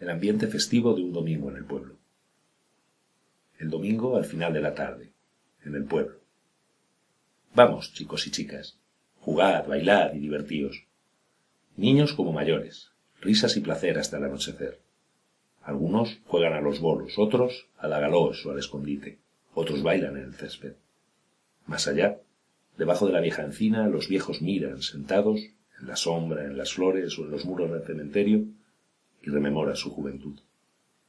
el ambiente festivo de un domingo en el pueblo. El domingo al final de la tarde, en el pueblo. Vamos, chicos y chicas, jugad, bailad y divertíos. Niños como mayores, risas y placer hasta el anochecer. Algunos juegan a los bolos, otros a la galoche o al escondite, otros bailan en el césped. Más allá, debajo de la vieja encina, los viejos miran, sentados, en la sombra, en las flores o en los muros del cementerio, y rememoran su juventud.